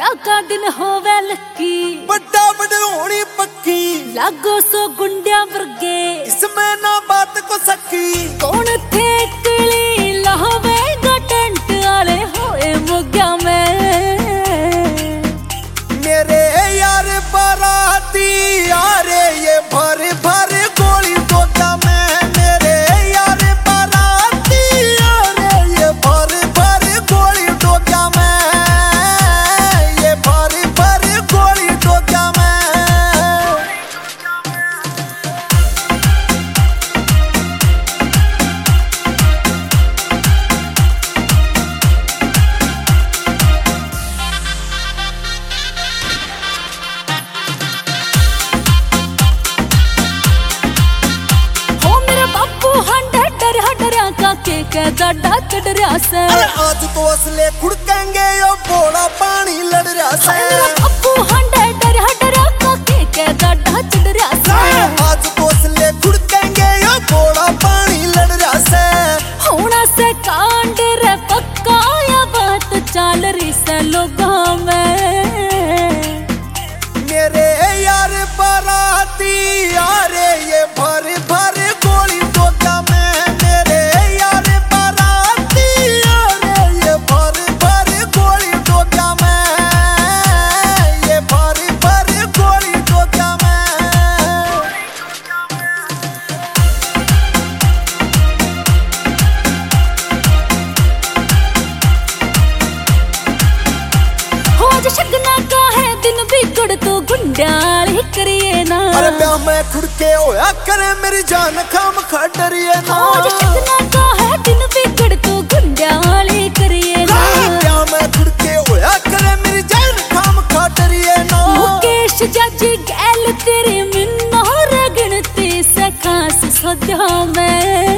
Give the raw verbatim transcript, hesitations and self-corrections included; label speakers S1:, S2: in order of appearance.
S1: ब्याह का दिन होवे लकी,
S2: बड़ा बढ़ोनी पक्की,
S1: लागो सो गुंडिया वर्गे,
S2: इसमें ना बात को सकी।
S1: कौन थे कली लावेगा टेंट आले होए मोग्या में,
S2: मेरे यार बाराती यारे ये भर भर गोली दोगा में, मेरे यार बाराती यारे ये भर भर गोली दोगा में, ये भर भर गोली दोगा में।
S1: के के गाड़ा चढ़ रहा से,
S2: आज तो असले खुड़केंगे यो बोला पानी लड़ रहा से,
S1: अप्पू हंडे डर हडरा का के के गाड़ा चढ़ रहा से,
S2: आज तो असले खुड़केंगे यो बोला पानी लड़ रहा से।
S1: होना से कांड रे पक्का या बात चाल रही से लोगों में,
S2: मेरे यार बाराती यारे ये भर भर गोली दोगा में, मेरे यार बाराती यारे ये भर भर गोली दोगा में, ये भर भर गोली दोगा में।
S1: हो आज शगना का है दिन बिगड़ तो गुंडाली करिए ना,
S2: अरे ब्याह में खुड़के होया करे मेरी जान खाम खा डरिए ना,
S1: आज शगना का है दिन बिगड़ तो गुंडाली करिए ना,
S2: ब्याह में खुड़के होया करे मेरी जान खाम खा डरिए ना।
S1: मुकेश जाजी गैल तेरे मिन्नो रे गिनती से खास सौदा में।